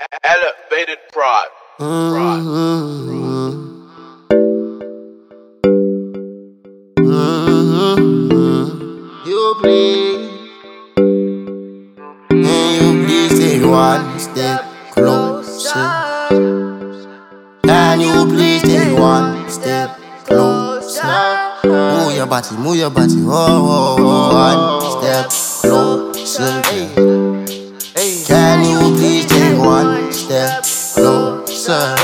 Elevated prod. You please, can you please take one step closer? Can you please take one step closer? Move your body, one step closer. Can you please take one step closer?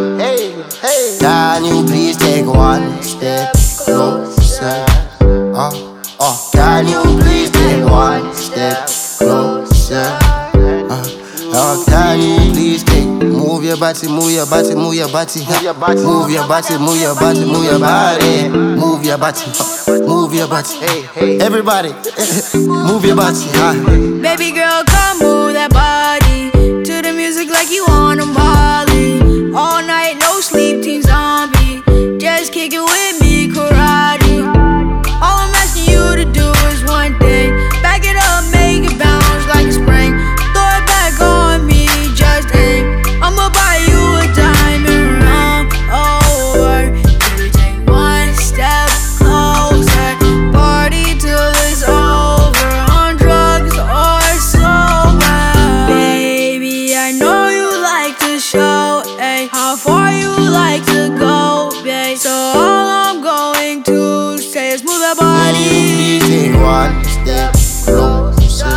Can you please take one step closer? Can you please take one step closer? Can you please take? Move your body, move your body, move your body. Move your body, move your body, move your body. Move your body, move your body. Everybody, move your body. Baby girl, come move that body to the music like you on a Molly. All night, no sleep, Team Zombie. Just kick it with me, karate. All I'm asking you to do is one thing. Back it up, make it bounce like a spring. Throw it back on me, just aim. I'ma buy you a diamond ring. Over. Baby, take one step closer. Party till it's over. On drugs or sober. Baby, I know you like to show, ayy. How far you like to go, babe. So all I'm going to say is move that body. Please take one step closer.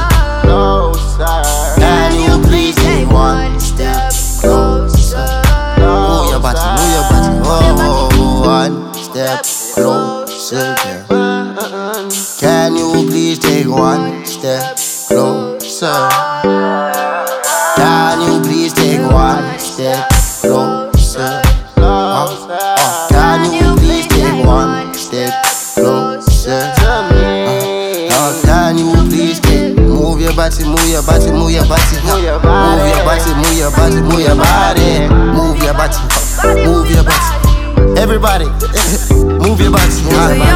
Can you please take one step closer? Move your body, one step closer. Can you please take one step closer? Can you please take one step closer? Can you please take one step closer? Can you please take? Move your body, move your body, move your body. Move your body, move your body, move your body. Move your body, move your body. Everybody, move your body.